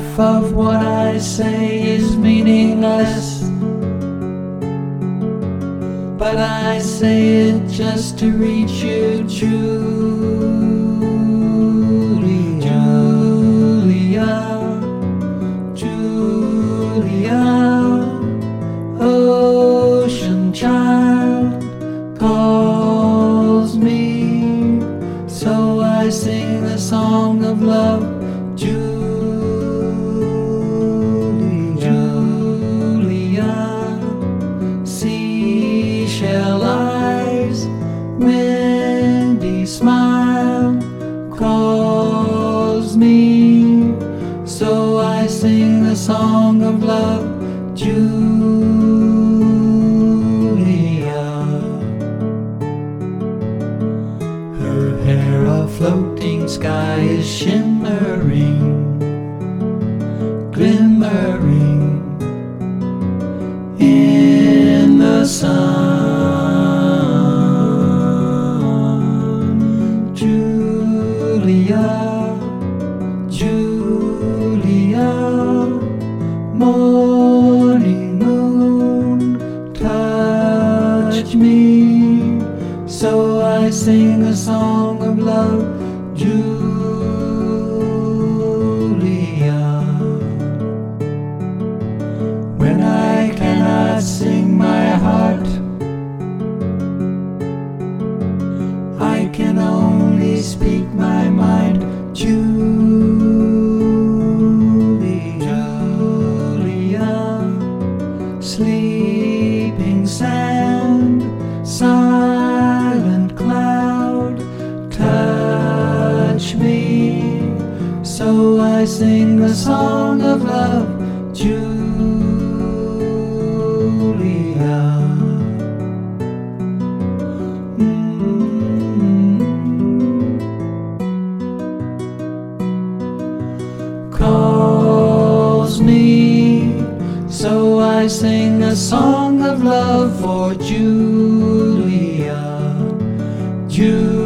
Half of what I say is meaningless, but I say it just to reach you, Julia, ocean child calls me, so I sing the song of love, Julia, seashell eyes, windy smile calls me, so I sing the song of love, Julia. Her hair a floating sky is shimmering, glimmering in the sun. Julia, Julia, morning moon, touch me, so I sing a song of love, Julia. When I cannot sing my heart, I can only speak my mind, sleeping sand, silent cloud, touch me, so I sing the song of love, Julia. Calls me, so I sing a song of love for Julia, Julia.